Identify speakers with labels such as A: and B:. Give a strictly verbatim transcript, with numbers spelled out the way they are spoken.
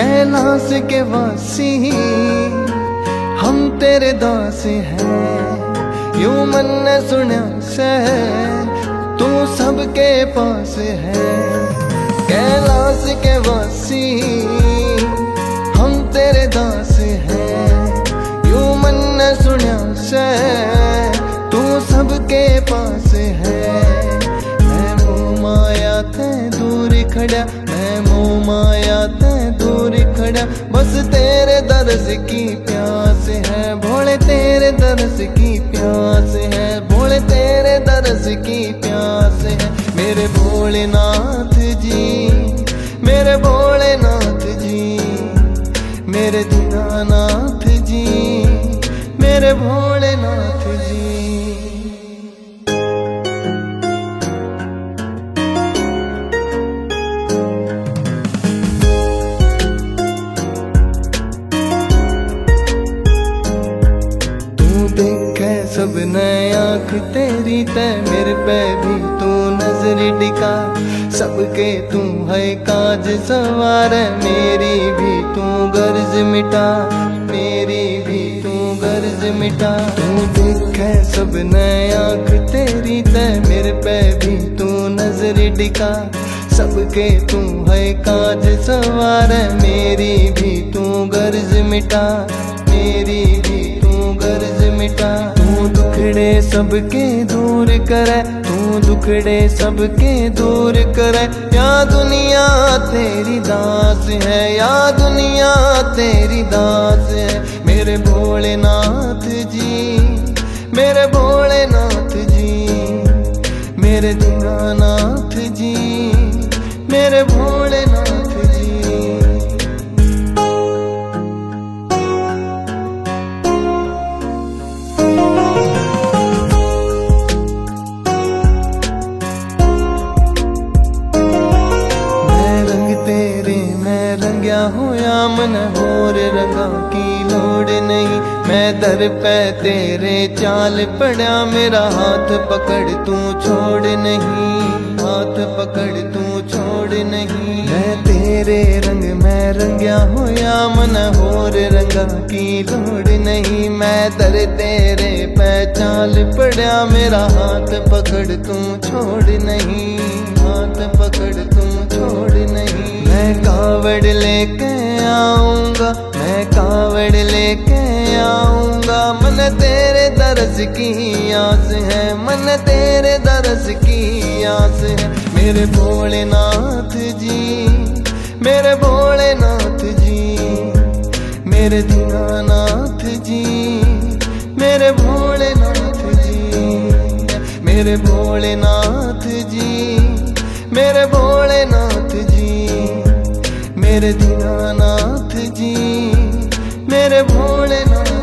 A: कैलाश के वासी हम तेरे दास हैं, यूं मन ने सुना से तू सबके पास है। कैलाश के वासी हम तेरे दास हैं, यूं मन ने सुना से तू सबके पास है। मैं मोह माया ते दूर खड़ा, मैं मोह माया ते दूर खड़ा, बस तेरे दर्श की प्यास है। भोले तेरे दर्श की प्यास है, भोले तेरे दर्श की प्यास है। मेरे भोलेनाथ जी, मेरे भोलेनाथ जी, मेरे दीनानाथ जी, मेरे भोलेनाथ जी। देखे सब नए आँख तेरी ते, मेरे पे भी तू नजर टिका। सबके तू है काज सवार, मेरी भी तू गर्ज मिटा, मेरी भी तू गर्ज मिटा। तू देखे सब नए आँख तेरी ते, मेरे पे भी तू नजर टिका। सबके तू है काज सवार, मेरी भी तू गर्ज मिटा, मेरी भी गर्ज मिटा। तू दुखड़े सबके दूर करे, तू दुखड़े सबके दूर करे। या दुनिया तेरी दास है, या दुनिया तेरी दास है। मेरे भोलेनाथ जी, मेरे भोलेनाथ जी, मेरे दीनानाथ जी, मेरे भोलेनाथ जी। होया मन होर रंगा की लोड़ नहीं, मैं दर पे तेरे चाल पड़ा। मेरा हाथ पकड़ तू छोड़ नहीं, हाथ पकड़ तू छोड़ नहीं। मैं तेरे रंग में रंग्या होया मन होर रंगा की लोड़ नहीं, मैं दर तेरे पे चाल पड़ा। मेरा हाथ पकड़ तू छोड़ नहीं, हाथ पकड़ तू छोड़ नहीं। मैं कावड़ लेके आऊंगा, मैं कावड़ लेके आऊंगा। मन तेरे दर्श की आस है, मन तेरे दर्श की आस है। मेरे भोलेनाथ जी, मेरे भोलेनाथ जी, मेरे दीनानाथ जी, मेरे भोलेनाथ जी, मेरे भोलेनाथ जी, मेरे भोलेनाथ जी, मेरे दीनानाथ जी, मेरे भोलेनाथ।